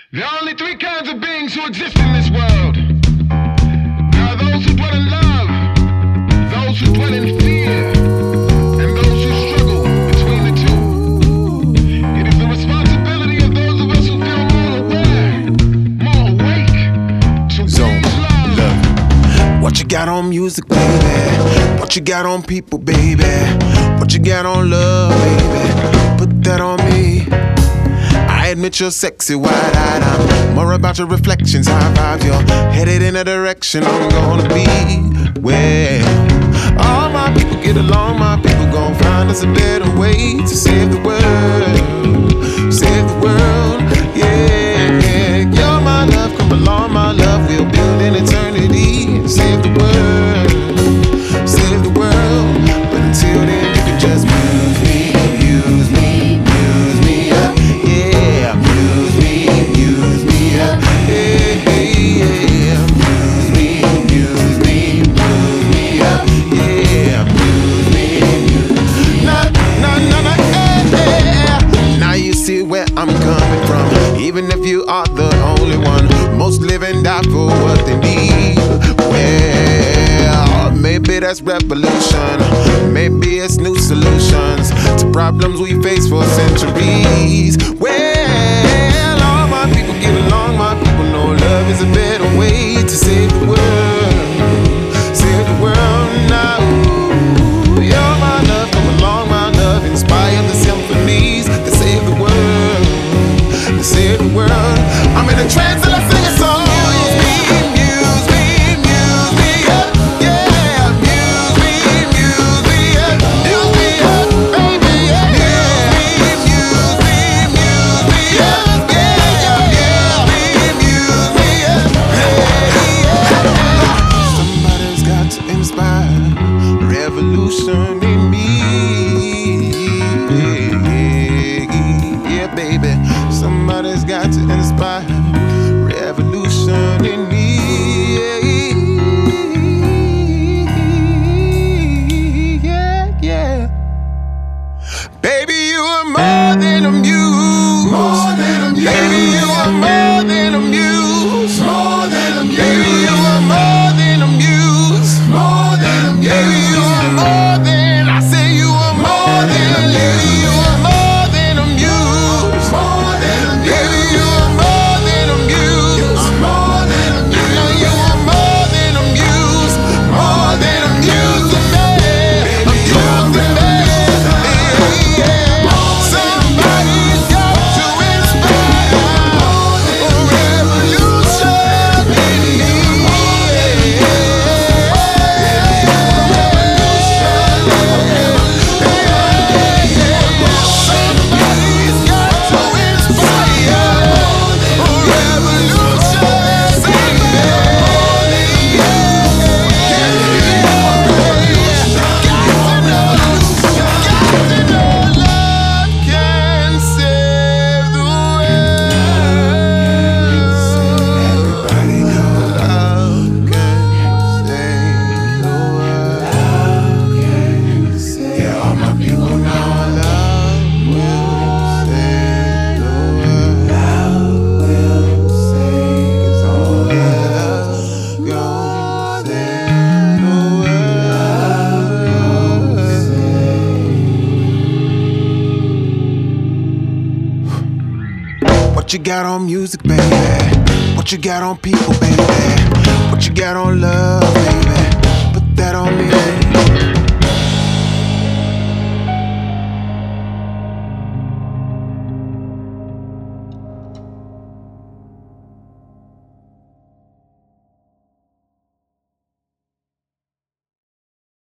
There are only three kinds of beings who exist in this world. There are those who dwell in love, those who dwell in fear, and those who struggle between the two. It is the responsibility of those of us who feel more aware, more awake, to Zone. love. Look, what you got on music, baby? What you got on people, baby? What you got on love, baby? Put that on me. I admit you're sexy, wide-eyed. I'm more about your reflections, high five. You're headed in a direction I'm gonna be. Well, all my people get along. My people gon' find us a better way to save the world, save the world. Yeah, yeah. You're my love, come along, my love. We'll build an eternity, save the world, save the world. But until then, you can just use me, use me, use me up. Yeah, use me up. Hey, hey, yeah. Use me up. Yeah, use me. Nah, hey. Now you see where I'm coming from. Even if you are the only one, most live and die for what they need. Well, maybe that's revolution. Maybe it's new solutions to problems we face for centuries. Well, all my people get along. My people know love is a better way to save the world. Save the world now. You're my love, come along, my love. Inspire the symphonies that save the world. That save the world. I'm in a trance and I sing a song. Revolution in me, yeah, baby. Somebody's got to inspire revolution in me, yeah, yeah. Baby, you are more than a muse. More than a muse. Baby, you are more than a muse. More than a muse. Baby, you are more than a muse. More than a muse. Baby, you are more than, I say you are more than a lady. You are more than a muse. More than a muse. Baby, you are more than a muse. More than a muse. I know you are more than a muse. More than a muse to me. A muse to me. Somebody's got to inspire a revolution in me. Somebody's got to inspire a revolution in love can save the world. Love can save the world. Yeah, all my people know love will save the world. Love will save, 'cause only love gon' save the world. What you got on music, baby? What you got on people, baby? What you got on love, baby?